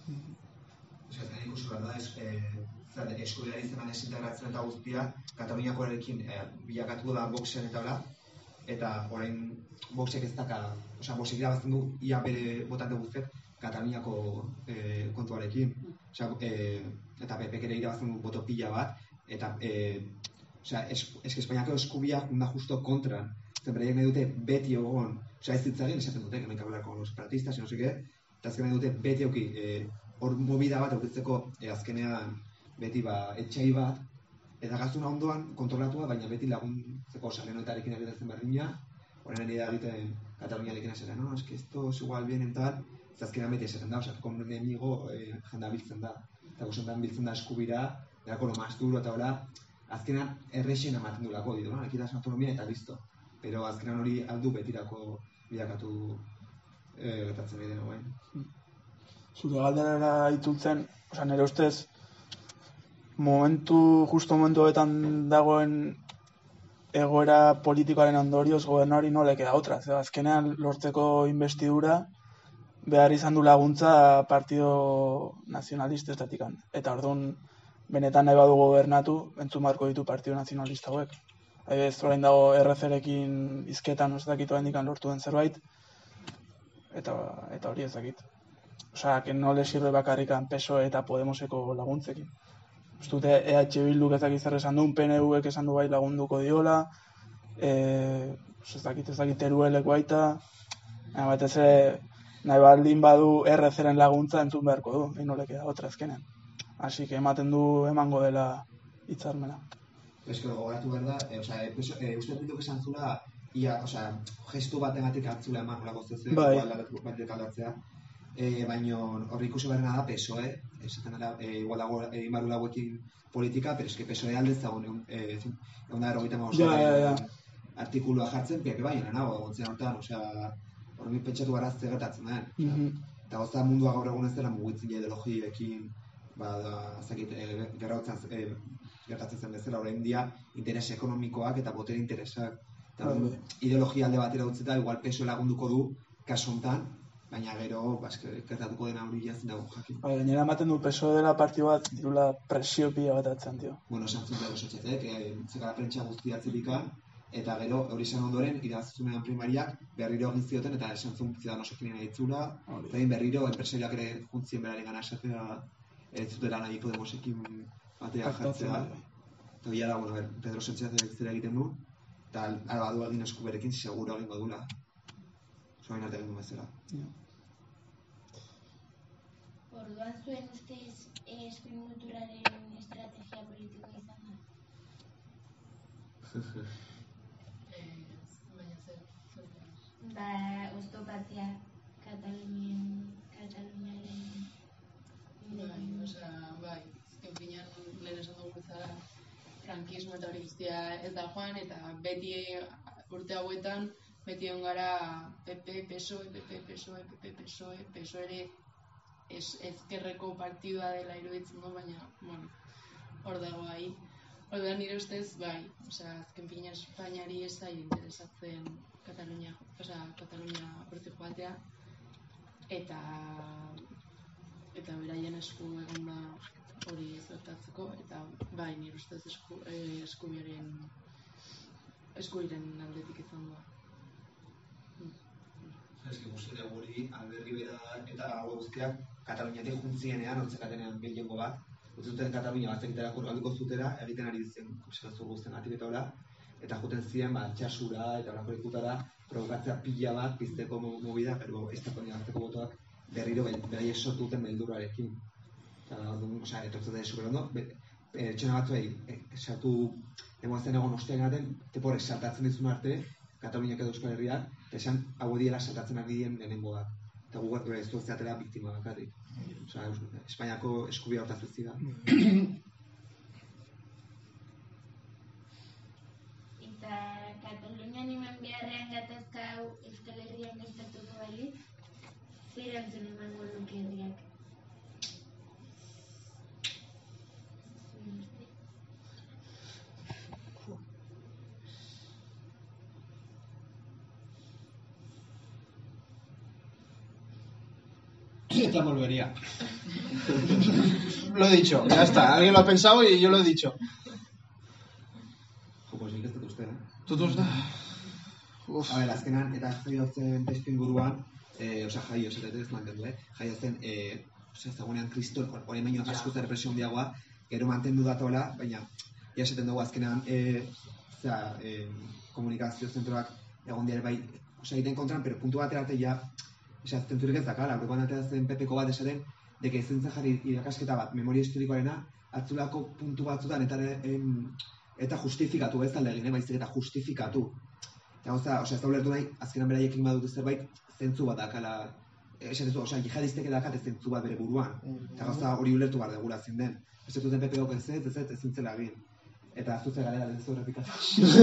Osea, ez ikusi behar da, eskubideari zenan desintegratzen eta guztia, Kataluniakoarekin bilakatu da boxean eta hola, eta orain boxek ez daka, osea, boxek irabazten du ia bere botante guztiak Kataluniako kontuarekin. Osea, eta P Pek ere irabazten du boto pila bat, eta, osea, eski Espainiako eskubia junda justo kontran, zen bereiek nahi dute beti egon, osea, ez zitzagin esaten dute, hemen hablar con los separatistas, no sé qué, eta azken nahi dute beti euki, hor movida bat eukitzeko azkenean beti ba etxai bat, eta gaztuna ondoan kontrolatua, baina beti laguntzeko salenoetarekin egiten berdina, horren ari da egiten Kataluniarekin esera, no, es que esto es igual bien en tal, eta azkenean beti esaten da, osea, con enemigo jenda biltzen da, eta gozontan biltzen da eskubira, erako lo más duro eta hola, azkenean errexen ematen du lako, ditu, no, ekitas autonomia eta listo, pero azkenean hori aldu betirako bilakatu gertatzen nahi dena guain. Zure galderara itzultzen, osea, nire ustez, momentu, justo momentu honetan dagoen egoera politikoaren ondorioz gobernuari no le queda otra. Zer, azkenean lortzeko investidura behar izan du laguntza partido nazionalistetatik. Eta orduan, benetan nahi badu gobernatu, entzun beharko ditu partido nazionalista hauek. Ez orain dago R C-rekin izketan ez dakit oraindik lortu den zerbait, eta, eta hori ez dakit. Osea, que no le sirve bakarrikan P S O E eta Podemoseko laguntzekin. Ustute E H Bilduk ez dakit zer esan duen, P N V-ek esan du bai lagunduko diola, e, ez dakit ez dakit Teruelek baita, batez ere nahi baldin badu R C-ren laguntza entzun beharko du, egin noleke da, otra azkenean. Así que ematen du emango dela hitzarmena. Ez que gogoratu behar da, e, osea, e, uste Bilduk esan zula, ia, osea, gestu bategatik hartzula eman olako zezeo, bai. igual batek aldatzea. E, baina horri ikusi behar da P S O E, esaten gara, e, igual dago egin barru lauekin politika, pero eske P S O E aldez dago egun da errogeita magosta artikulua jartzen, P P baina nago egontzen hortan, osea, horri pentsatu gara zer gertatzen da. Mm -hmm. Eta gozta mundua gaur egun ez dela mugitzen ideologiekin, ba, da, zakit, e, gerratzen, e, gertatzen zen bezala, orain dia interes ekonomikoak eta botere interesak. Eta mm -hmm. ideologia alde batera utzeta, igual P S O E lagunduko du, kasu hontan, baina gero, baske, gertatuko dena hori jazten dago jakin. Bai, gainera ematen du P S O E dela partio bat, dirula presio pila bat atzen, tio. Bueno, esan zuten dara sotxetek, e, zekara prentsa guzti atzerikan, eta gero, hori izan ondoren, irazuzunean primariak, berriro egin zioten, eta esan zuen ziudadanosekin nahi itzula, eta egin berriro, enpresariak ere juntzien beraren gana esatea, ez zutera nahi Podemosekin batea jartzea. Eta bila da, bueno, ber, Pedro Sánchez zera egiten du, eta alba du egin eskuberekin, seguro egingo dula. Zoain arte egin du bezala. Orduan zuen ustez eskuinkulturaren estrategia politikoa izan da? Baina zer, Ba, oztopatzea Katalunien, Kataluniaren... Bai, osea, bai, ezken finean lehen esan dugu bezala frankismo eta hori guztia ez da joan, eta beti urte hauetan beti egon gara P P, P S O E, P P, P S O E, P P, P S O E, P S O E ere ezkerreko partidua dela iruditzen du, baina, bueno, hor dago ahi. Orduan nire ustez, bai, osea, azken fina Espainiari ez zaio interesatzen Katalunia, osea, Katalunia hortik joatea, eta eta beraien esku egon da hori zertatzeko, eta bai, nire ustez esku, eh, eskubiaren eskubiren aldetik izan da. Ez que guztiak guri, Alberri bera eta hau guztiak Kataluniatik juntzienean, ontzekatenean gehiengo bat, utzuten Katalunia bat zekiterako galduko zutera, egiten ari dizen, kusikazu guztien atik eta hola, eta juten ziren, ba, txasura eta horako ikutara, provokatzea pila bat, pizteko movida, pero ez da konia hartzeko botoak berriro beraiek sortu duten beldurrarekin. Osea, etortzen da super ondo, pertsona batzuei, sartu, demoazen egon ostean gaten, teporek saltatzen dizun arte, Kataluniak edo Euskal Herriak, eta esan hau diela saltatzen ari dien lehenengoak. Eta gugat ez du zeatela biktima bakarrik. Osea, Espainiako eskubia hortaz ez dira. Eta Katalunian iman beharrean gatazka hau Euskal Herrian gertatuko balitz, zer erantzun emango luke herriak? La volvería. Lo he dicho, ya está. Alguien lo ha pensado y yo lo he dicho. Jo, pues nik ez dut uste, eh? Dut uste? A ber, azkenan, eta jaio zen testu inguruan, eh, osea, jaio, esatetez mantendu, eh? Jaio zen, eh, osea, zegoenean kriston, hori baino asko zer represio handiagoa, gero mantendu datola, baina, ja esaten dugu azkenan, eh, osea, eh, komunikazio zentroak egon diare bai, osea, egiten kontran, pero puntu batera arte ja, osea, zenturik ez dakala, aurrekoan ateratzen pepeko bat esaten, deke ezen jarri irakasketa bat, memoria historikoarena, atzulako puntu batzutan, eta, em, eta justifikatu, ez talde egin, eh, baizik eta justifikatu. Eta gauza, osea, ez da ulertu nahi, azkenan beraiekin badute zerbait, zentzu bat dakala, esatezu, osea, jihadistek edakate zentzu bat bere buruan. Eta gauza hori ulertu behar degula zin den. Ez duten P P Ok ez ez, ez ez zintzela egin. Eta zuze galera dezu errepikatu.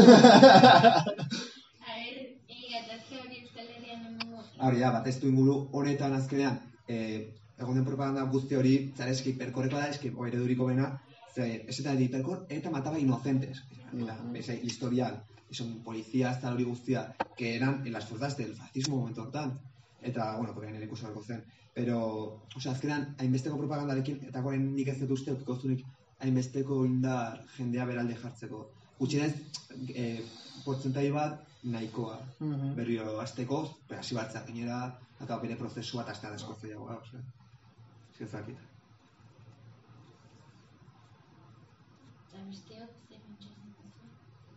A ber, gatazka hori Euskal Herrian emango. Hori da, bat ez du inguru honetan azkenean, eh, egon den propaganda guzti hori, zara eski perkorreko da, eski ereduriko bena, ze, esetan di perkor, eta mataba inocentes. Eta, ese historial. Son policías, tal hori guztia, que eran en las fuerzas del fascismo momentu hortan. Eta, bueno, porque nire ikusi beharko zen. Pero, osea, azkenan, hainbesteko propagandarekin, eta goren nik ez dut uste, ukikozunik, hainbesteko indar jendea beralde jartzeko. Gutxinez, eh, portzentai bat nahikoa. Berrio azteko, pero hasi batzak gainera, eta bere prozesua eta aztean esko zeiagoa, osea. Zizakit. Eta besteok, zer pentsatzen duzu?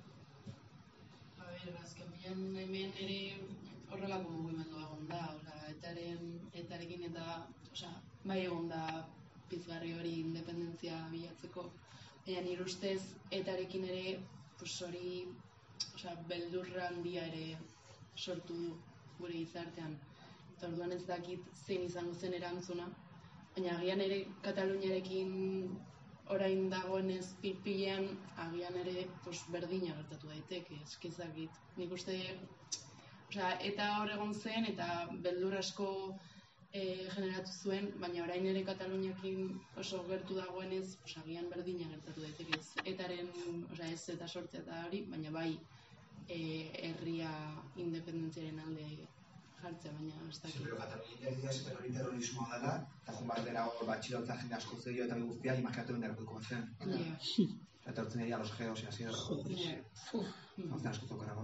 A ber, azken bilan hemen ere horrelako mugimendua egon da, osea, etaren, etarekin eta, osea, bai egon da pizgarri hori independentzia bilatzeko, baina nire ustez etarekin ere, pues hori, osea, beldurra handia ere sortu du gure gizartean. Eta orduan ez dakit zein izango zen erantzuna, baina agian ere Kataluniarekin orain dagoenez pilpilean, agian ere pues, berdina gertatu daiteke, eskizakit. Nik uste, osea, eta hor egon zen, eta beldur asko e, generatu zuen, baina orain ere Kataluniakin oso gertu dagoenez, pues, agian berdina gertatu daiteke. Etaren, osea, ez eta sortzea eta hori, baina bai e, herria independentziaren alde jartzea, baina ez dakit. Sí, pero Katalunia ez da hori terrorismoa dela, eta joan bat dela hor batxilotza jende asko zeio eta guztia, imaginatu den derroko zen. Eta hortzen egia los geos y así. Hortzen asko zokarago.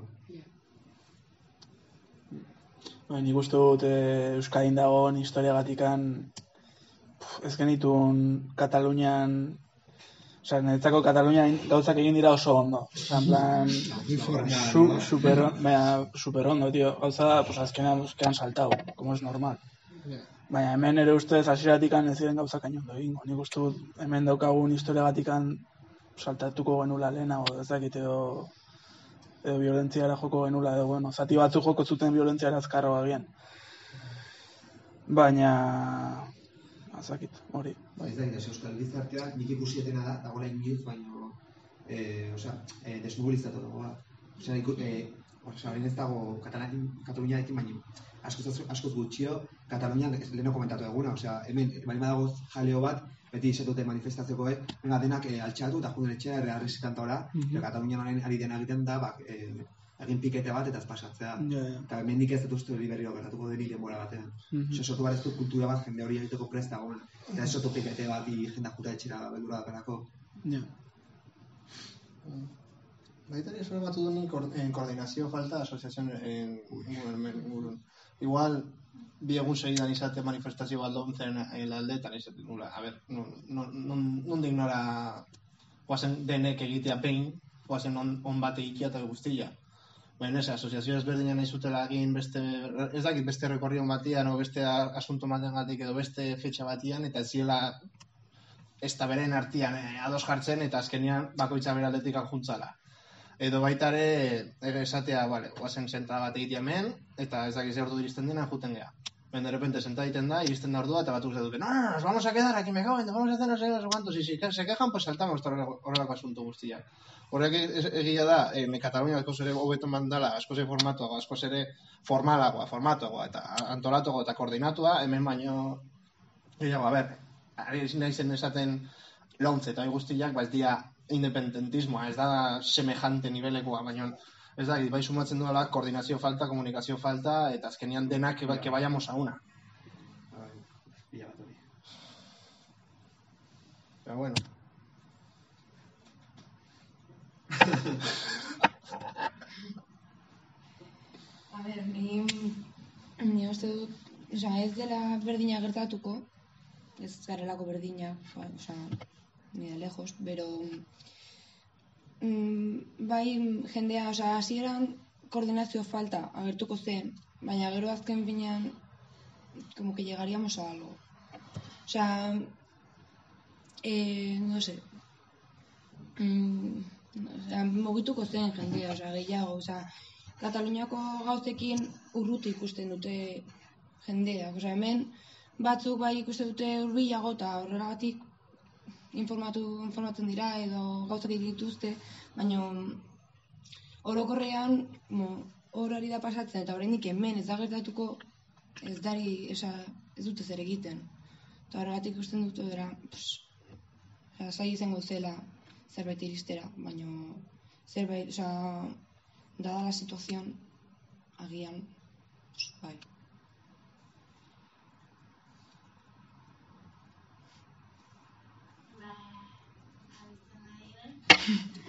Ba, nik uste dut eh, Euskadin dagoen historiagatikan ez genitun Katalunian, osea, niretzako Katalunian gauzak egin dira oso ondo. Osea, en plan, su, super, baina, super ondo, tío. Gauza, pues azkenean buskean saltau, como es normal. Baina hemen ere ustez hasieratikan ez ziren gauzak hain ondo egingo. Nik uste dut hemen daukagun historiagatikan saltatuko genula lehenago, ez dakit edo edo violentziara joko genula, edo, bueno, zati batzuk joko zuten violentziara azkarroa agian. Baina, azakit, hori. Ba, ez da, ez euskal gizartea, nik ikusietena da, dagoela inoiz, baina, eh, osea, eh, desmobilizatu dagoa. Osea, iku, eh, osea, horrein ez dago Kataluniarekin, baina askoz, askoz gutxio, Katalunian leheno komentatu eguna, osea, hemen, bali badago jaleo bat, beti izetute manifestaziokoek, venga, denak eh, altxatu eta juden etxea errearrizitan taula, mm-hmm. Katalunian horrein ari dena egiten da, bak, eh, egin pikete bat eta ez pasatzea. Yeah, yeah. Eta hemen nik ez dut uste hori berriro gertatuko denik denbora batean. Mm-hmm. Osea, sortu bat ez du kultura bat jende hori egiteko prest dagoen. Eta ez sortu pikete bat i jenda juta etxera beldura dakarako. Ja. Baita ere zure batu duni koordinazio falta asoziazioen ingurun. Igual, bi egun segidan izate manifestazio bat lomtzen aldeetan izaten nula. A ber, non de ignora guazen denek egitea pein, guazen on bate ikia eta guztia. Baina ez, asoziazio ezberdina nahi zutela egin beste, ez dakit beste rekorrion batian, o beste asunto batengatik edo beste fetxa batian, eta ez ziela ez da beren artian eh, ados jartzen, eta azkenean bakoitza beraldetik juntzala. Edo baitare, esatea, vale, guazen zenta bat egitea hemen, eta ez dakit zer ordu iristen dena, juten geha. Ben, de repente senta egiten da, iristen da ordua, eta batuk zaduke, no, no, nos vamos a quedar aquí, me cago en, vamos a hacer no sé, no sé cuántos, y si se quejan, pues saltamos horrelako asunto guztiak. Horrek egia da, eh, Katalunia askoz ere hobeto mandala, askoz ere formatoagoa, askoz ere formalagoa, formatoagoa, eta antolatuagoa eta koordinatua, hemen baino, gehiago, a ber, ari naizen esaten launtze eta guztiak, ba ez dira independentismoa, ez da semejante nivelekoa, baina ez da, bai sumatzen duela koordinazio falta, komunikazio falta, eta azkenean denak que, que vayamos a una. Pila bat hori. Pero bueno. A ber, ni, ni uste dut, oza, ez dela berdina gertatuko, ez garelako berdina, oza, ni de lejos, pero mm, bai jendea, oza, hasieran koordinazio falta agertuko zen, baina gero azken finean, como que llegaríamos a algo. O sea, eh, no sé, mm, o sea, mugituko zen jendea, o sea, gehiago, o sea, Kataluniako gauzekin urruti ikusten dute jendeak, o sea, hemen batzuk bai ikusten dute hurbilago eta horregatik informatu, informatzen dira edo gauzak dituzte, baina orokorrean horari da pasatzen eta oraindik hemen ez da gertatuko ez dari, esa, ez dute zer egiten. Eta horregatik ikusten dute dira, pues, zai izango zela zerbait iristera, baina zerbait, oza, dada la situación, agian, pues, bai. Ba, abitzen nahi da.